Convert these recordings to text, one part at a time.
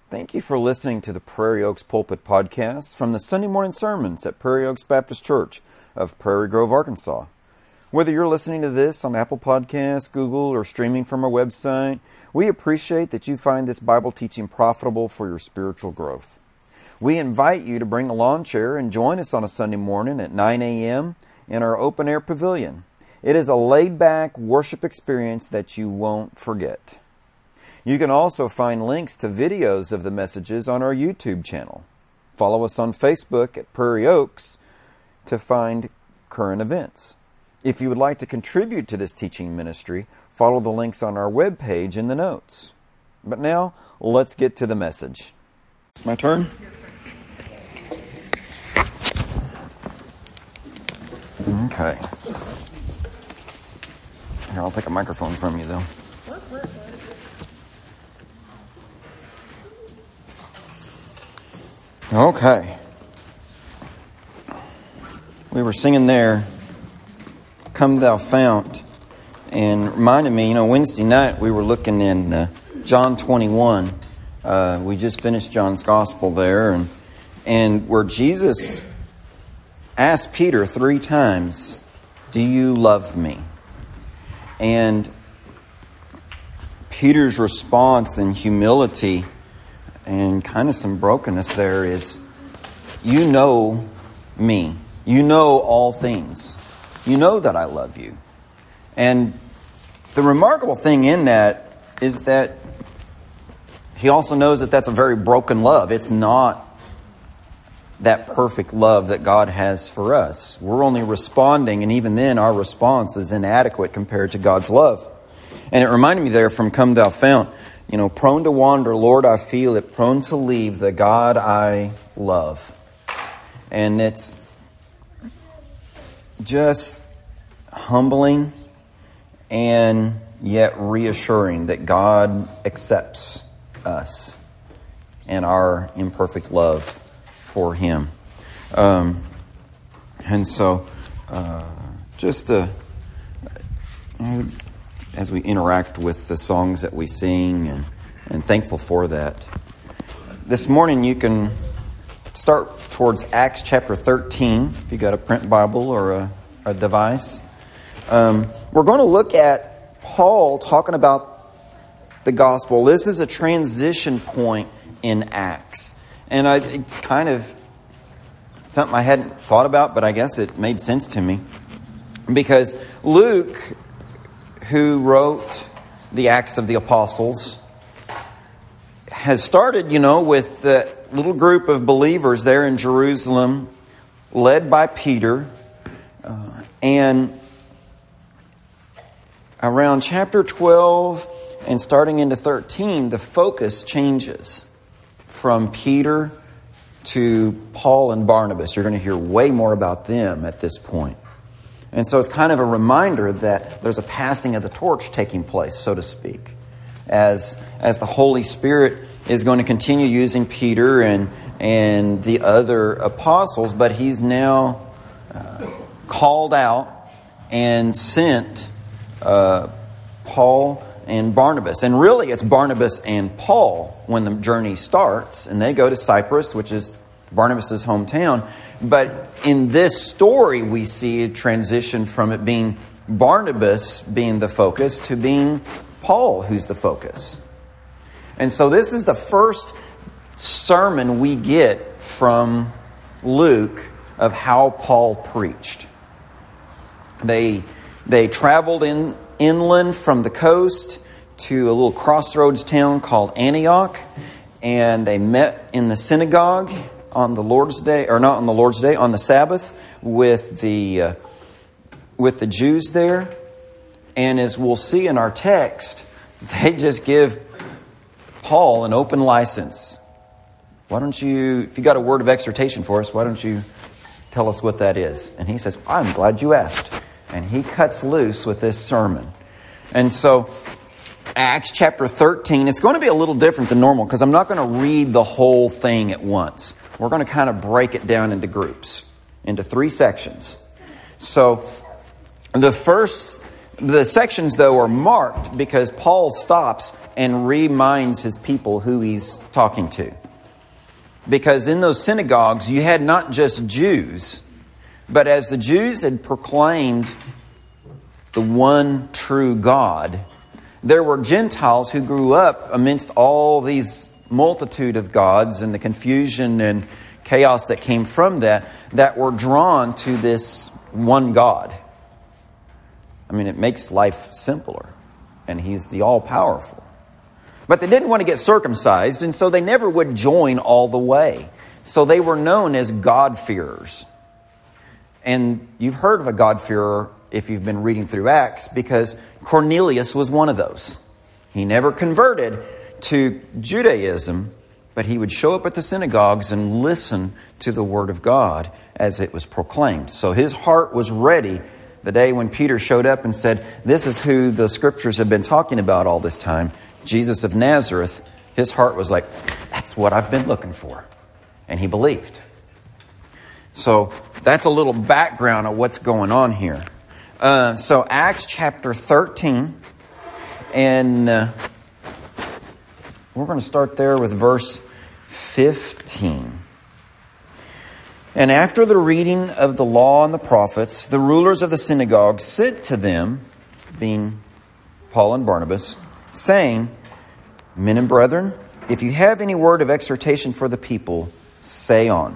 Thank you for listening to the Prairie Oaks Pulpit Podcast from the Sunday morning sermons at Prairie Oaks Baptist Church of Prairie Grove, Arkansas. Whether you're listening to this on Apple Podcasts, Google, or streaming from our website, we appreciate that you find this Bible teaching profitable for your spiritual growth. We invite you to bring a lawn chair and join us on a Sunday morning at 9 a.m. in our open-air pavilion. It is a laid-back worship experience that you won't forget. You can also find links to videos of the messages on our YouTube channel. Follow us on Facebook at Prairie Oaks to find current events. If you would like to contribute to this teaching ministry, follow the links on our webpage in the notes. But now, let's get to the message. My turn? Okay. Here, I'll take a microphone from you, though. Okay. We were singing there, Come Thou Fount, and reminded me, Wednesday night we were looking in John 21. We just finished John's Gospel there, and where Jesus asked Peter 3 times, do you love me? And Peter's response in humility and kind of some brokenness there is, you know me. You know all things. You know that I love you. And the remarkable thing in that is that he also knows that that's a very broken love. It's not that perfect love that God has for us. We're only responding, and even then our response is inadequate compared to God's love. And it reminded me there from Come Thou Fount, prone to wander, Lord, I feel it, prone to leave the God I love. And it's just humbling and yet reassuring that God accepts us and our imperfect love for Him. As we interact with the songs that we sing and thankful for that. This morning you can start towards Acts chapter 13 if you got a print Bible or a device. We're going to look at Paul talking about the gospel. This is a transition point in Acts. And it's kind of something I hadn't thought about, but I guess it made sense to me. Because Luke, who wrote the Acts of the Apostles, has started, with the little group of believers there in Jerusalem, led by Peter. And around chapter 12 and starting into 13, the focus changes from Peter to Paul and Barnabas. You're going to hear way more about them at this point. And so it's kind of a reminder that there's a passing of the torch taking place, so to speak, as the Holy Spirit is going to continue using Peter and the other apostles, but He's now called out and sent Paul and Barnabas. And really it's Barnabas and Paul when the journey starts, and they go to Cyprus, which is Barnabas' hometown. But in this story, we see a transition from it being Barnabas being the focus to being Paul who's the focus. And so this is the first sermon we get from Luke of how Paul preached. They traveled inland from the coast to a little crossroads town called Antioch, and they met in the synagogue on the Lord's Day, or not on the Lord's Day, on the Sabbath with the Jews there. And as we'll see in our text, they just give Paul an open license. Why don't you, if you got a word of exhortation for us, why don't you tell us what that is? And he says, I'm glad you asked. And he cuts loose with this sermon. And so Acts chapter 13, it's going to be a little different than normal because I'm not going to read the whole thing at once. We're going to kind of break it down into groups, into 3 sections. So the first The sections, though, are marked because Paul stops and reminds his people who he's talking to. Because in those synagogues, you had not just Jews, but as the Jews had proclaimed the one true God, there were Gentiles who grew up amidst all these multitude of gods and the confusion and chaos that came from that were drawn to this one God. I mean, it makes life simpler, and He's the all-powerful. But they didn't want to get circumcised, and so they never would join all the way. So they were known as God-fearers. And you've heard of a God-fearer if you've been reading through Acts, because Cornelius was one of those. He never converted to Judaism, but he would show up at the synagogues and listen to the Word of God as it was proclaimed. So his heart was ready the day when Peter showed up and said, "This is who the Scriptures have been talking about all this time, Jesus of Nazareth." His heart was like, "That's what I've been looking for." And he believed. So that's a little background of what's going on here. So Acts chapter 13, and we're going to start there with verse 15. "And after the reading of the law and the prophets, the rulers of the synagogue sent to them," being Paul and Barnabas, "saying, 'Men and brethren, if you have any word of exhortation for the people, say on.'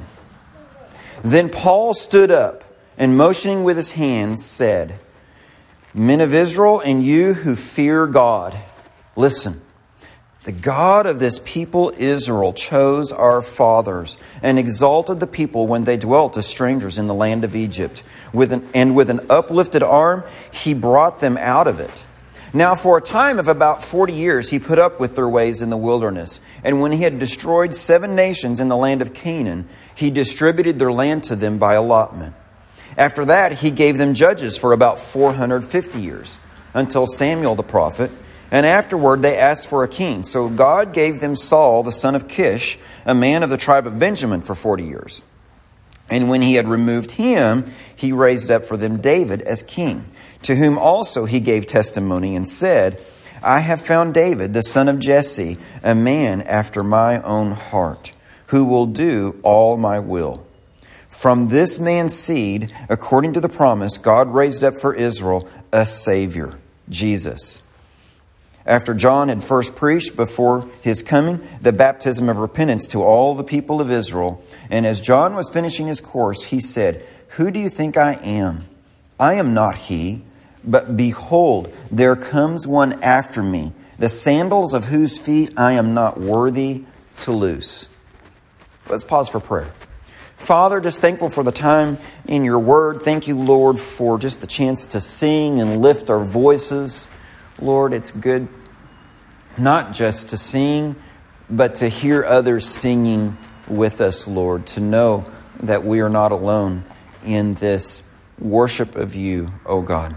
Then Paul stood up and motioning with his hands said, 'Men of Israel and you who fear God, listen. The God of this people Israel chose our fathers and exalted the people when they dwelt as strangers in the land of Egypt. With an uplifted arm, He brought them out of it. Now for a time of about 40 years, He put up with their ways in the wilderness. And when He had destroyed 7 nations in the land of Canaan, He distributed their land to them by allotment. After that, He gave them judges for about 450 years, until Samuel the prophet. And afterward they asked for a king. So God gave them Saul, the son of Kish, a man of the tribe of Benjamin, for 40 years. And when He had removed him, He raised up for them David as king, to whom also He gave testimony and said, 'I have found David, the son of Jesse, a man after my own heart, who will do all my will.' From this man's seed, according to the promise, God raised up for Israel a Savior, Jesus. After John had first preached before his coming the baptism of repentance to all the people of Israel, and as John was finishing his course, he said, 'Who do you think I am? I am not he, but behold, there comes one after me, the sandals of whose feet I am not worthy to loose.'" Let's pause for prayer. Father, just thankful for the time in your word. Thank you, Lord, for just the chance to sing and lift our voices. Lord, it's good not just to sing, but to hear others singing with us, Lord, to know that we are not alone in this worship of you, oh God.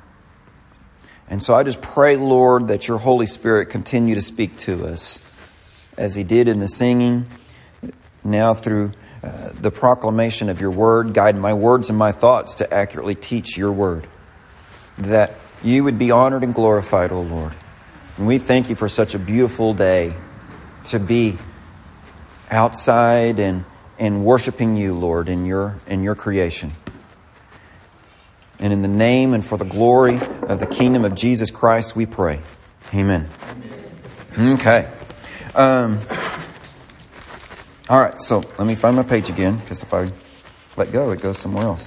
And so I just pray, Lord, that your Holy Spirit continue to speak to us as He did in the singing, now through the proclamation of your word. Guide my words and my thoughts to accurately teach your word, that you would be honored and glorified, O Lord. And we thank you for such a beautiful day to be outside and worshiping you, Lord, in your creation. And in the name and for the glory of the kingdom of Jesus Christ, we pray. Amen. Okay. All right, so let me find my page again, because if I let go, it goes somewhere else.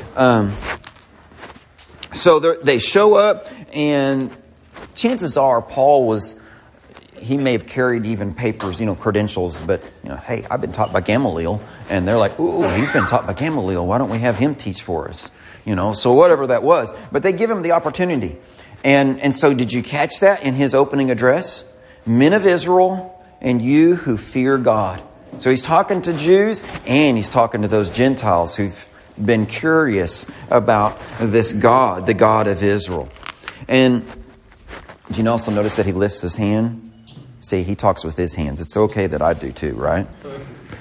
So they show up, and chances are Paul he may have carried even papers, credentials, but, hey, I've been taught by Gamaliel. And they're like, ooh, he's been taught by Gamaliel. Why don't we have him teach for us? So whatever that was. But they give him the opportunity. And so did you catch that in his opening address? Men of Israel and you who fear God. So he's talking to Jews and he's talking to those Gentiles who've been curious about this God, the God of Israel. And do you also notice that he lifts his hand? See, he talks with his hands. It's okay that I do too, right?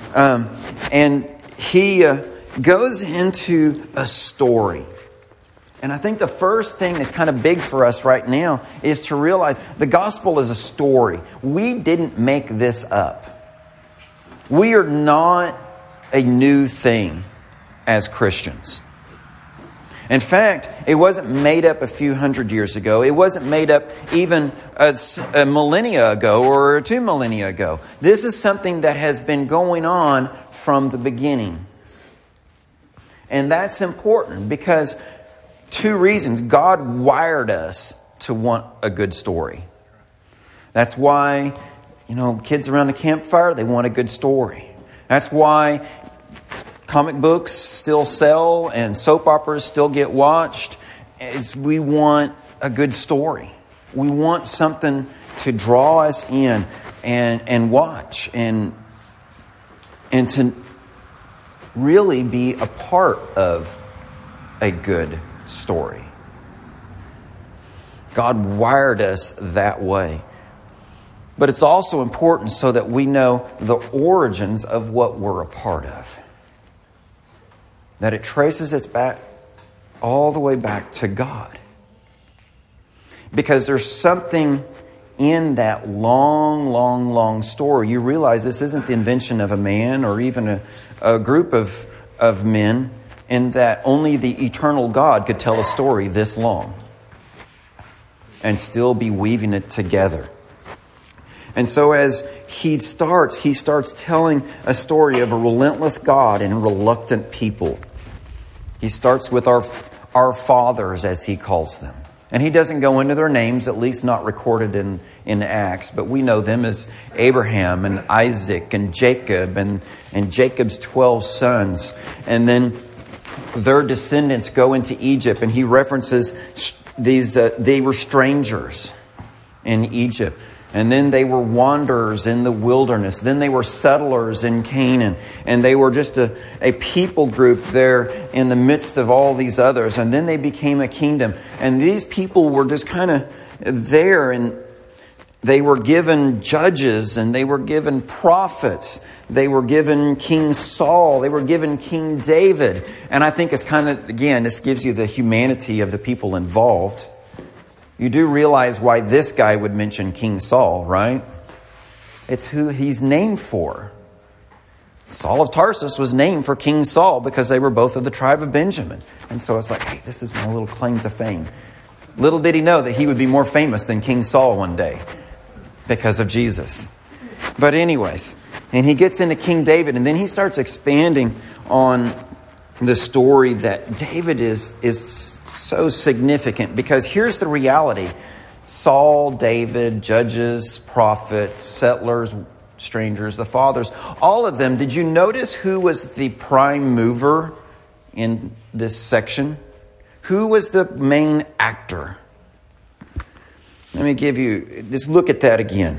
And he goes into a story And I think the first thing that's kind of big for us right now is to realize the gospel is a story. We didn't make this up. We are not a new thing as Christians. In fact, it wasn't made up a few hundred years ago. It wasn't made up even a millennia ago or 2 millennia ago. This is something that has been going on from the beginning. And that's important because 2 reasons. God wired us to want a good story. That's why, kids around the campfire, they want a good story. That's why comic books still sell and soap operas still get watched. Is we want a good story. We want something to draw us in and watch and to really be a part of a good story. God wired us that way. But it's also important so that we know the origins of what we're a part of. That it traces its back all the way back to God. Because there's something in that long story. You realize this isn't the invention of a man or even a group of men, in that only the eternal God could tell a story this long and still be weaving it together. And so as he starts telling a story of a relentless God and reluctant people. He starts with our fathers, as he calls them. And he doesn't go into their names, at least not recorded in Acts, but we know them as Abraham and Isaac and Jacob and Jacob's 12 sons. And then their descendants go into Egypt, and he references they were strangers in Egypt. And then they were wanderers in the wilderness. Then they were settlers in Canaan. And they were just a people group there in the midst of all these others. And then they became a kingdom. And these people were just kind of there. And they were given judges. And they were given prophets. They were given King Saul. They were given King David. And I think it's kind of, again, this gives you the humanity of the people involved. You do realize why this guy would mention King Saul, right? It's who he's named for. Saul of Tarsus was named for King Saul because they were both of the tribe of Benjamin. And so it's like, hey, this is my little claim to fame. Little did he know that he would be more famous than King Saul one day because of Jesus. But anyways, and he gets into King David, and then he starts expanding on the story that David is so significant, because here's the reality. Saul, David, judges, prophets, settlers, strangers, the fathers, all of them. Did you notice who was the prime mover in this section? Who was the main actor? Let me give you, just look at that again.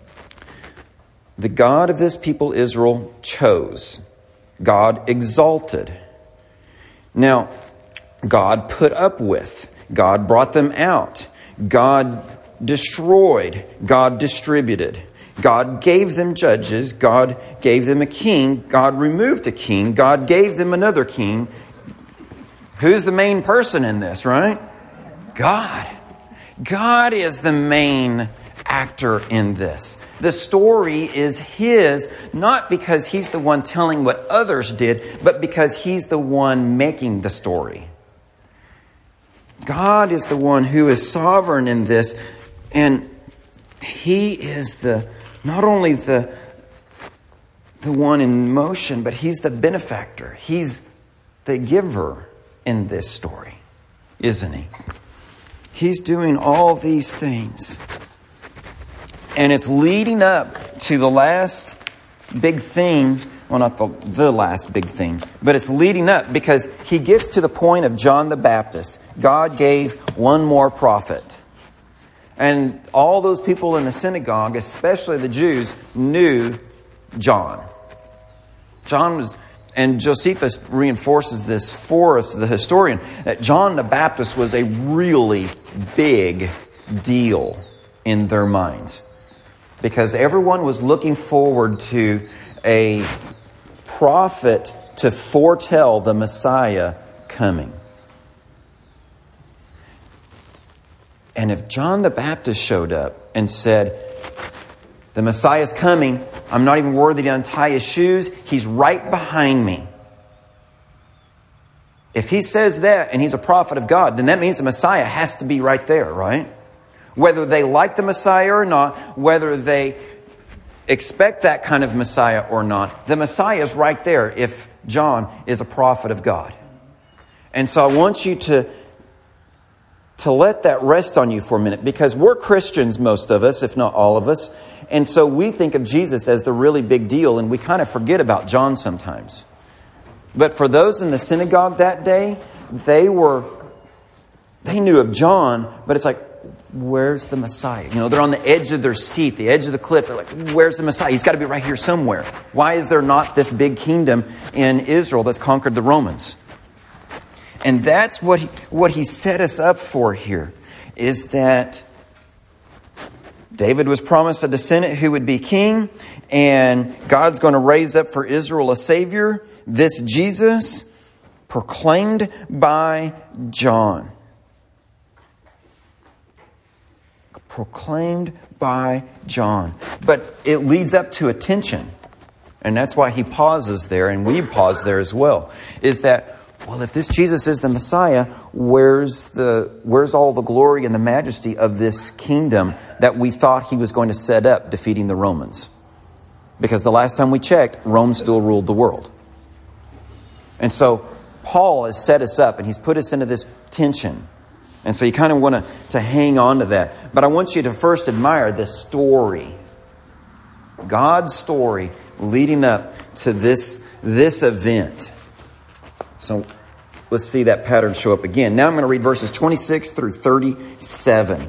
The God of this people, Israel, chose. God exalted. Now, God put up with. God brought them out. God destroyed. God distributed. God gave them judges. God gave them a king. God removed a king. God gave them another king. Who's the main person in this, right? God. God is the main actor in this. The story is His, not because He's the one telling what others did, but because He's the one making the story. God is the one who is sovereign in this, and He is not only the one in motion, but He's the benefactor. He's the giver in this story, isn't He? He's doing all these things. And it's leading up to the last big thing. Well, not the last big thing, but it's leading up because he gets to the point of John the Baptist. God gave one more prophet. And all those people in the synagogue, especially the Jews, knew John. And Josephus reinforces this for us, the historian, that John the Baptist was a really big deal in their minds. Because everyone was looking forward to a prophet to foretell the Messiah coming. And if John the Baptist showed up and said, the Messiah is coming, I'm not even worthy to untie his shoes, he's right behind me. If he says that and he's a prophet of God, then that means the Messiah has to be right there, right? Whether they like the Messiah or not, whether they expect that kind of Messiah or not, the Messiah is right there if John is a prophet of God. And so I want you to let that rest on you for a minute, because we're Christians, most of us, if not all of us. And so we think of Jesus as the really big deal, and we kind of forget about John sometimes. But for those in the synagogue that day, they knew of John, but it's like, where's the Messiah? You know, they're on the edge of their seat, the edge of the cliff. They're like, where's the Messiah? He's got to be right here somewhere. Why is there not this big kingdom in Israel that's conquered the Romans? And that's what he set us up for here, is that David was promised a descendant who would be king, and God's going to raise up for Israel a Savior, this Jesus, proclaimed by John. Proclaimed by John. But it leads up to a tension. And that's why he pauses there, and we pause there as well, is that, well, if this Jesus is the Messiah, where's all the glory and the majesty of this kingdom that we thought he was going to set up, defeating the Romans? Because the last time we checked, Rome still ruled the world. And so Paul has set us up, and he's put us into this tension. And so you kind of want to hang on to that. But I want you to first admire this story. God's story leading up to this event. So let's see that pattern show up again. Now I'm going to read verses 26 through 37.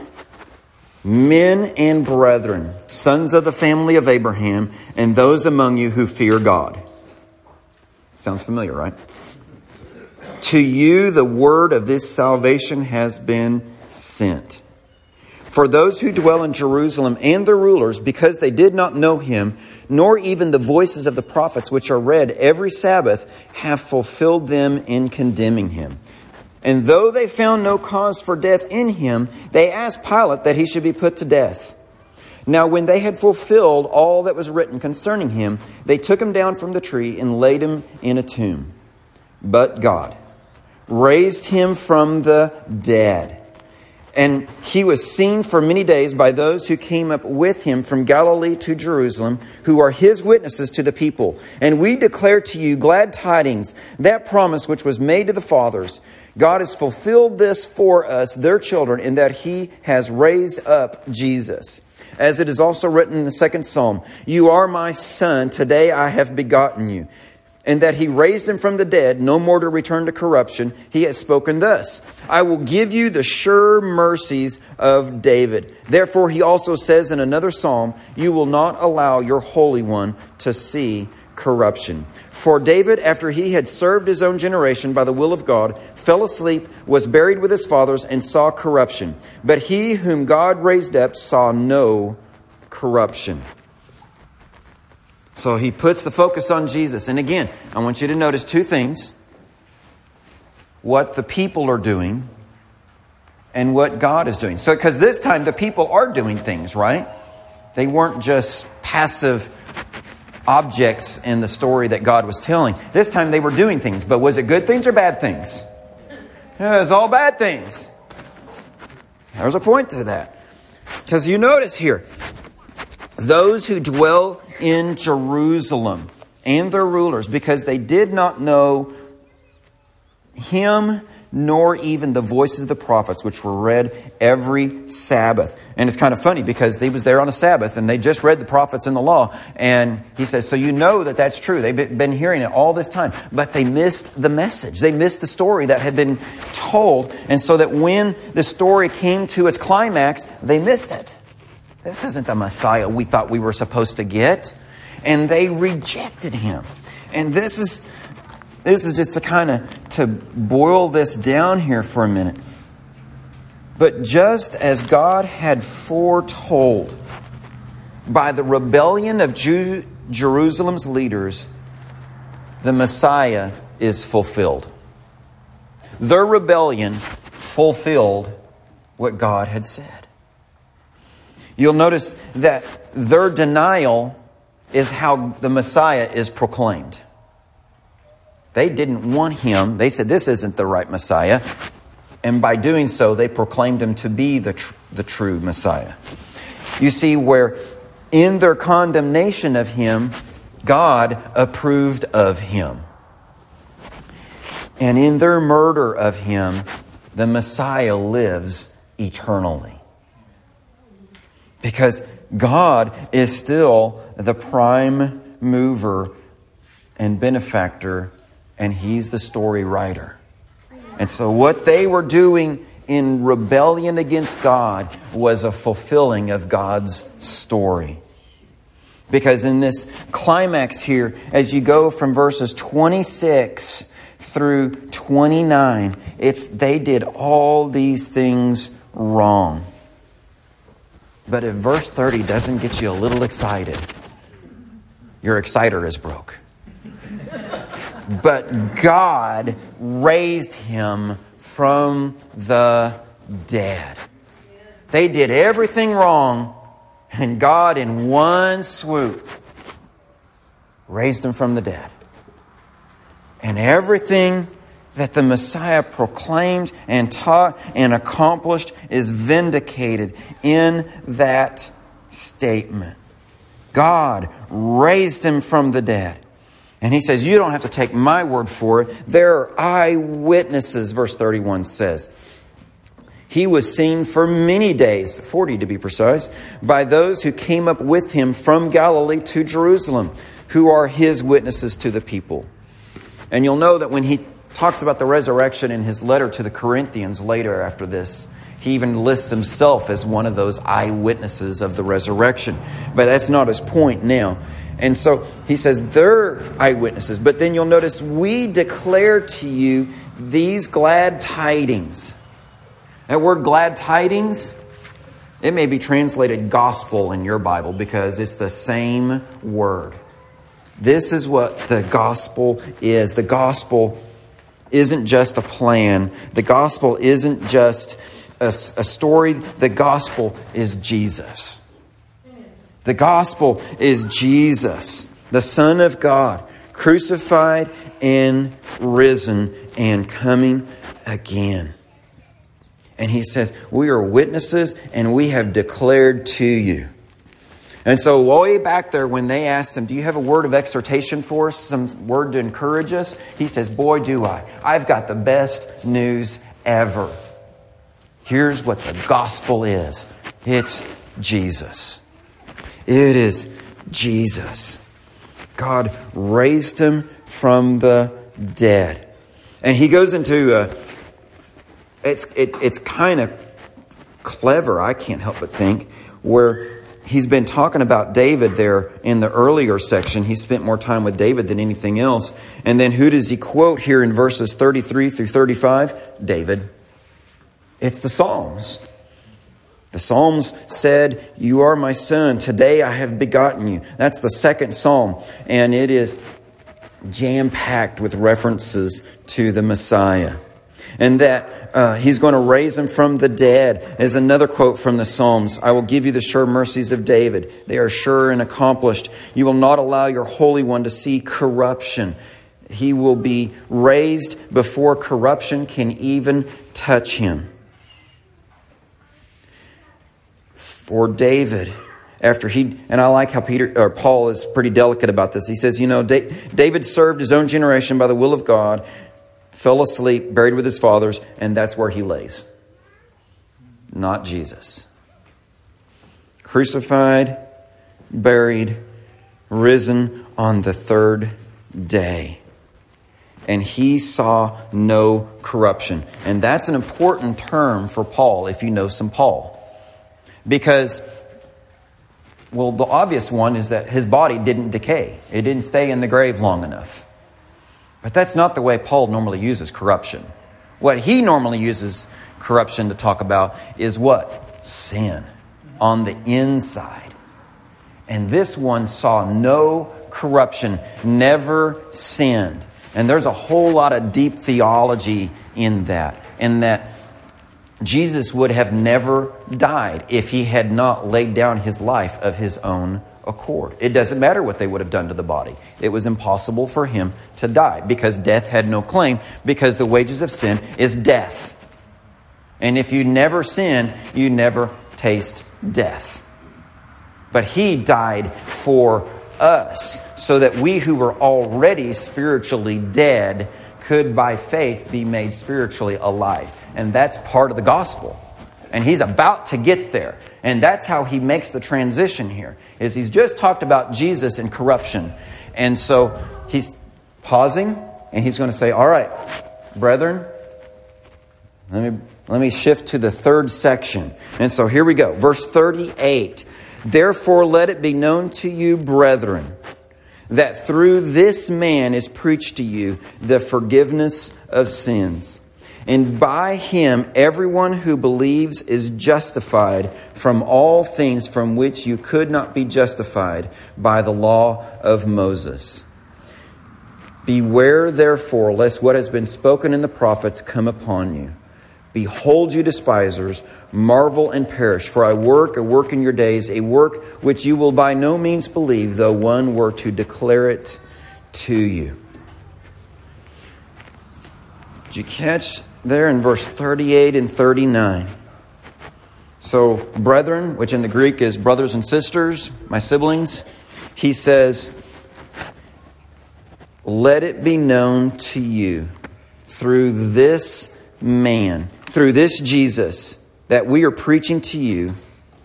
Men and brethren, sons of the family of Abraham, and those among you who fear God. Sounds familiar, right? To you the word of this salvation has been sent. For those who dwell in Jerusalem and the rulers, because they did not know him, nor even the voices of the prophets which are read every Sabbath, have fulfilled them in condemning him. And though they found no cause for death in him, they asked Pilate that he should be put to death. Now when they had fulfilled all that was written concerning him, they took him down from the tree and laid him in a tomb. But God raised him from the dead. And he was seen for many days by those who came up with him from Galilee to Jerusalem, who are his witnesses to the people. And we declare to you glad tidings, that promise which was made to the fathers. God has fulfilled this for us, their children, in that he has raised up Jesus. As it is also written in the second Psalm, you are my son, today I have begotten you. And that he raised him from the dead, no more to return to corruption. He has spoken thus, I will give you the sure mercies of David. Therefore he also says in another psalm, you will not allow your Holy One to see corruption. For David, after he had served his own generation by the will of God, fell asleep, was buried with his fathers, and saw corruption. But he whom God raised up saw no corruption. So he puts the focus on Jesus. And again, I want you to notice two things. What the people are doing and what God is doing. So, because this time the people are doing things, right? They weren't just passive objects in the story that God was telling. This time they were doing things. But was it good things or bad things? It was all bad things. There's a point to that. Because you notice here, those who dwell in Jerusalem and their rulers, because they did not know him nor even the voices of the prophets which were read every Sabbath. And it's kind of funny because he was there on a Sabbath and they just read the prophets in the law. And he says, so you know that that's true. They've been hearing it all this time. But they missed the message. They missed the story that had been told. And so that when the story came to its climax, they missed it. This isn't the Messiah we thought we were supposed to get. And they rejected him. And this is just to boil this down here for a minute. But just as God had foretold by the rebellion of Jerusalem's leaders, the Messiah is fulfilled. Their rebellion fulfilled what God had said. You'll notice that their denial is how the Messiah is proclaimed. They didn't want him. They said, this isn't the right Messiah. And by doing so, they proclaimed him to be the true Messiah. You see, where in their condemnation of him, God approved of him. And in their murder of him, the Messiah lives eternally. Because God is still the prime mover and benefactor, and he's the story writer. And so what they were doing in rebellion against God was a fulfilling of God's story. Because in this climax here, as you go from verses 26 through 29, they did all these things wrong. But if verse 30 doesn't get you a little excited, your exciter is broke. But God raised him from the dead. They did everything wrong, and God in one swoop raised him from the dead. And everything that the Messiah proclaimed and taught and accomplished is vindicated in that statement. God raised him from the dead. And he says, you don't have to take my word for it. There are eyewitnesses, verse 31 says. He was seen for many days, 40 to be precise, by those who came up with him from Galilee to Jerusalem, who are his witnesses to the people. And you'll know that when he talks about the resurrection in his letter to the Corinthians later after this, he even lists himself as one of those eyewitnesses of the resurrection. But that's not his point now. And so he says they're eyewitnesses. But then you'll notice we declare to you these glad tidings. That word glad tidings, it may be translated gospel in your Bible because it's the same word. This is what the gospel is. The gospel isn't just a plan. The gospel isn't just a story. The gospel is Jesus. The gospel is Jesus, the Son of God, crucified and risen and coming again. And he says, we are witnesses and we have declared to you. And so way back there when they asked him, do you have a word of exhortation for us? Some word to encourage us? He says, boy, do I. I've got the best news ever. Here's what the gospel is. It's Jesus. It is Jesus. God raised him from the dead. And he goes into it's kind of clever, I can't help but think, where he's been talking about David there in the earlier section. He spent more time with David than anything else. And then who does he quote here in verses 33 through 35? David. It's the Psalms. The Psalms said, you are my son. Today I have begotten you. That's the second Psalm. And it is jam-packed with references to the Messiah. And that he's going to raise him from the dead is another quote from the Psalms. I will give you the sure mercies of David. They are sure and accomplished. You will not allow your Holy One to see corruption. He will be raised before corruption can even touch him. For David, after and I like how Paul is pretty delicate about this. He says, David served his own generation by the will of God, fell asleep, buried with his fathers, and that's where he lays. Not Jesus. Crucified, buried, risen on the third day. And he saw no corruption. And that's an important term for Paul, if you know some Paul. Because, the obvious one is that his body didn't decay. It didn't stay in the grave long enough. But that's not the way Paul normally uses corruption. What he normally uses corruption to talk about is what? Sin on the inside. And this one saw no corruption, never sinned. And there's a whole lot of deep theology in that. Jesus would have never died if he had not laid down his life of his own accord. It doesn't matter what they would have done to the body. It was impossible for him to die because death had no claim, because the wages of sin is death. And if you never sin, you never taste death. But he died for us so that we who were already spiritually dead could by faith be made spiritually alive. And that's part of the gospel. And he's about to get there. And that's how he makes the transition here. Is he's just talked about Jesus and corruption. And so he's pausing and he's going to say, all right, brethren, let me shift to the third section. And so here we go. Verse 38. Therefore let it be known to you, brethren, that through this man is preached to you the forgiveness of sins. And by him, everyone who believes is justified from all things from which you could not be justified by the law of Moses. Beware, therefore, lest what has been spoken in the prophets come upon you. Behold, you despisers, marvel and perish. For I work a work in your days, a work which you will by no means believe, though one were to declare it to you. Did you catch there in verse 38 and 39? So, brethren, which in the Greek is brothers and sisters, my siblings, he says, let it be known to you through this man, through this Jesus that we are preaching to you,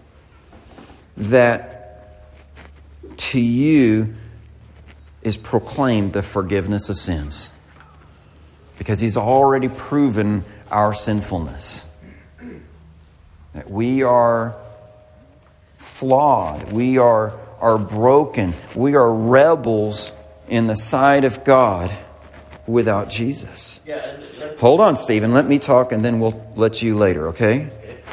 that to you is proclaimed the forgiveness of sins. Because he's already proven our sinfulness. That we are flawed. We are broken. We are rebels in the sight of God without Jesus. Hold on, Stephen. Let me talk and then we'll let you later, okay?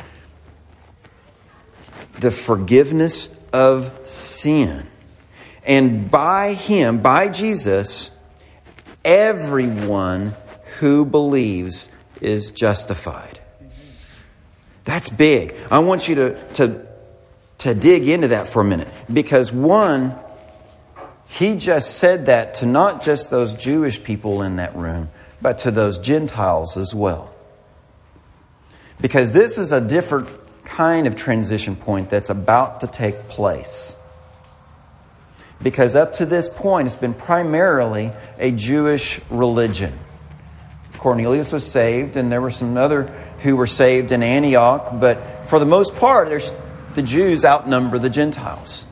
The forgiveness of sin. And by him, by Jesus, everyone who believes is justified. That's big. I want you to dig into that for a minute. Because one, he just said that to not just those Jewish people in that room, but to those Gentiles as well. Because this is a different kind of transition point that's about to take place. Because up to this point, it's been primarily a Jewish religion. Cornelius was saved, and there were some other who were saved in Antioch. But for the most part, the Jews outnumber the Gentiles.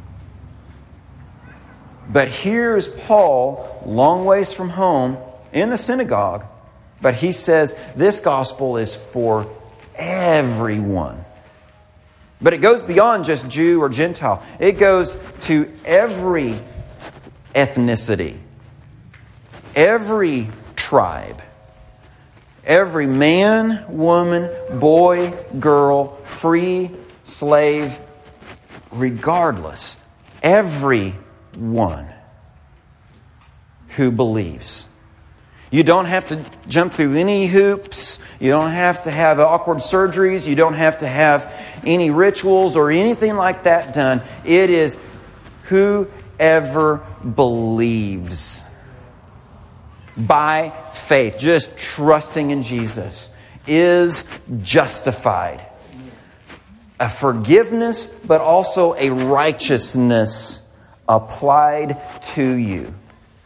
But here's Paul, long ways from home, in the synagogue. But he says this gospel is for everyone. But it goes beyond just Jew or Gentile. It goes to every ethnicity, every tribe, every man, woman, boy, girl, free, slave, regardless, everyone who believes. You don't have to jump through any hoops. You don't have to have awkward surgeries. You don't have to have any rituals or anything like that done. It is whoever believes by faith, just trusting in Jesus, is justified. A forgiveness, but also a righteousness applied to you.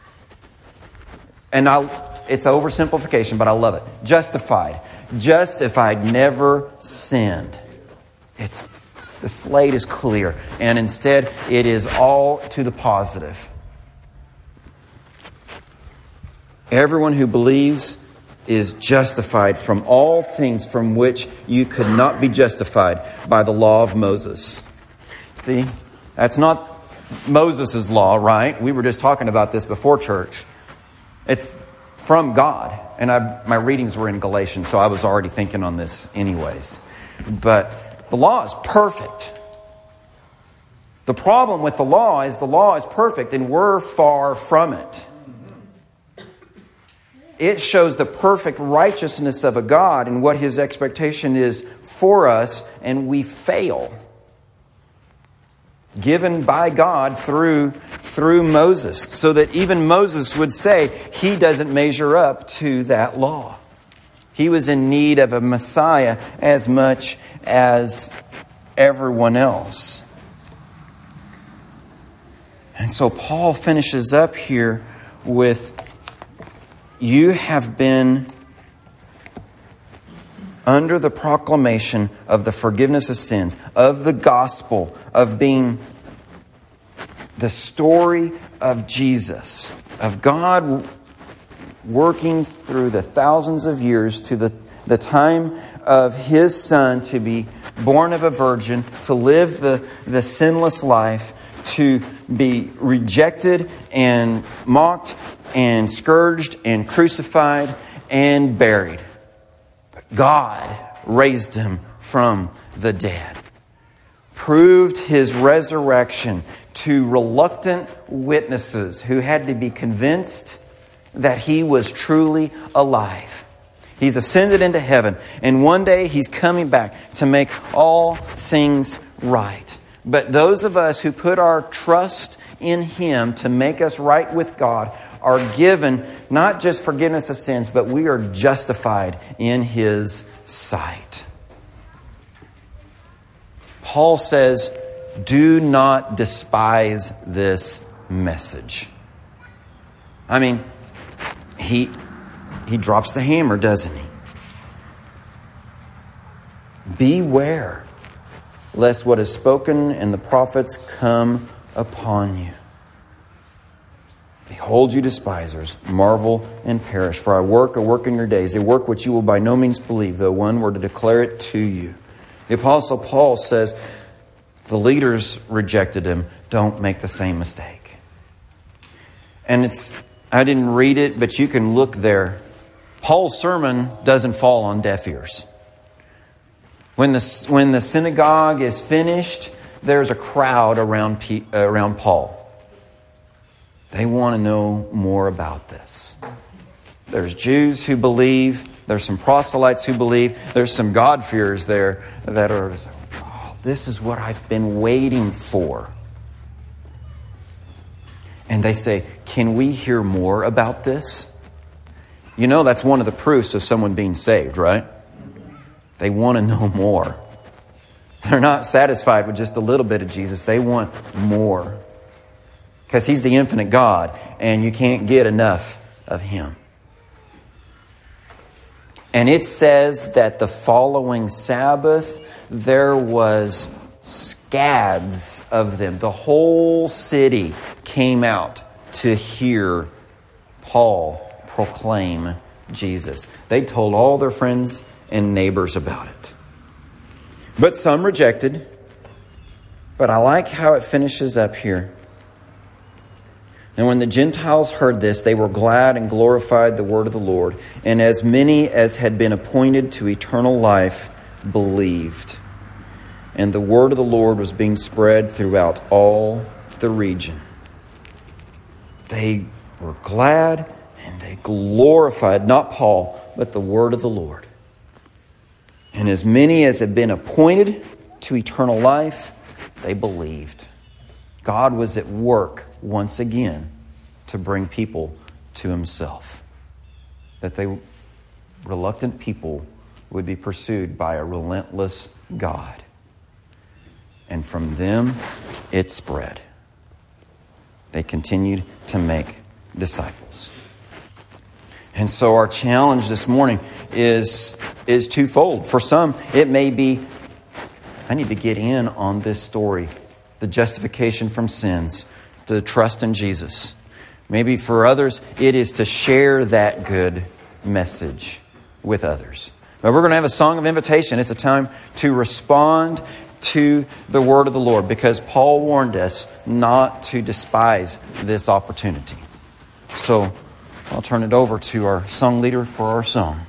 And it's oversimplification, but I love it. Justified. Justified, never sinned. The slate is clear. And instead, it is all to the positive. Everyone who believes is justified from all things from which you could not be justified by the law of Moses. See, that's not Moses' law, right? We were just talking about this before church. It's from God. And my readings were in Galatians, so I was already thinking on this anyways. But the law is perfect. The problem with the law is perfect and we're far from it. it shows the perfect righteousness of a God and what His expectation is for us, and we fail. Given by God through Moses, so that even Moses would say he doesn't measure up to that law. He was in need of a Messiah as much as everyone else. And so Paul finishes up here with, you have been under the proclamation of the forgiveness of sins, of the gospel, of being the story of Jesus, of God working through the thousands of years to the time of His Son to be born of a virgin, to live the sinless life, to be rejected and mocked and scourged and crucified and buried. God raised Him from the dead, proved His resurrection to reluctant witnesses who had to be convinced that He was truly alive. He's ascended into heaven, and one day He's coming back to make all things right. But those of us who put our trust in Him to make us right with God are given not just forgiveness of sins, but we are justified in His sight. Paul says, do not despise this message. I mean, he drops the hammer, doesn't he? Beware lest what is spoken in the prophets come upon you. Behold, you despisers, marvel and perish. For I work a work in your days, a work which you will by no means believe, though one were to declare it to you. The Apostle Paul says, the leaders rejected him. Don't make the same mistake. And I didn't read it, but you can look there. Paul's sermon doesn't fall on deaf ears. When the synagogue is finished, there's a crowd around Paul. They want to know more about this. There's Jews who believe. There's some proselytes who believe. There's some God-fearers there that are, this is what I've been waiting for. And they say, can we hear more about this? You know, that's one of the proofs of someone being saved, right? They want to know more. They're not satisfied with just a little bit of Jesus. They want more. Because He's the infinite God, and you can't get enough of Him. And it says that the following Sabbath, there was scads of them. The whole city came out to hear Paul proclaim Jesus. They told all their friends and neighbors about it. But some rejected. But I like how it finishes up here. And when the Gentiles heard this, they were glad and glorified the word of the Lord. And as many as had been appointed to eternal life believed. And the word of the Lord was being spread throughout all the region. They were glad and they glorified, not Paul, but the word of the Lord. And as many as had been appointed to eternal life, they believed. God was at work once again to bring people to Himself. That reluctant people would be pursued by a relentless God. And from them, it spread. They continued to make disciples. And so our challenge this morning is twofold. For some, it may be, I need to get in on this story. The justification from sins, to trust in Jesus. Maybe for others, it is to share that good message with others. But we're going to have a song of invitation. It's a time to respond to the word of the Lord, because Paul warned us not to despise this opportunity. So I'll turn it over to our song leader for our song.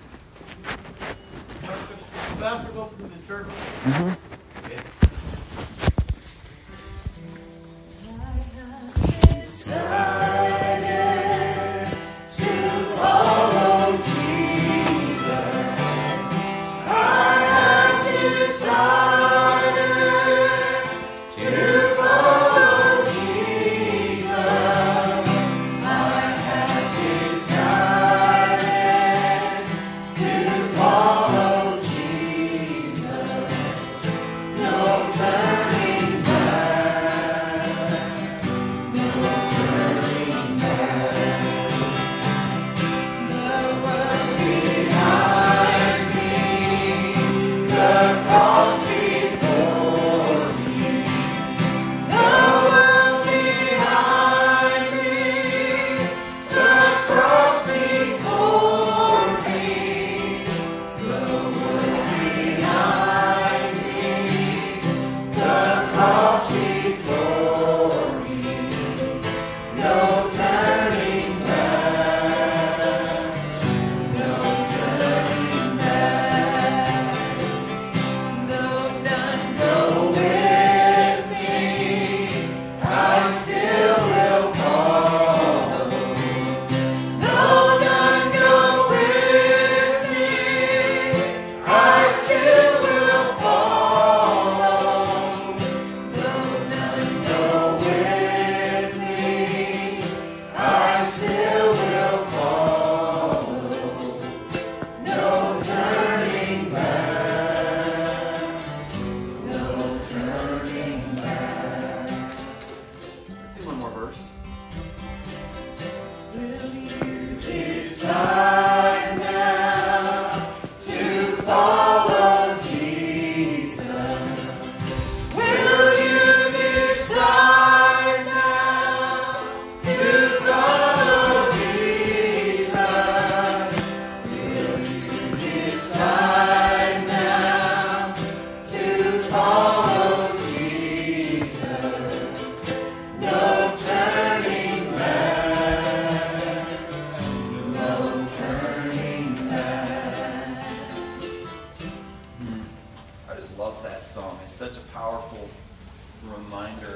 Mm-hmm. To all verse. Will you decide now to follow Jesus? Will you decide now to follow Jesus? Will you decide now to follow Jesus? No turning back. No turning back. I just love that song. It's such a powerful reminder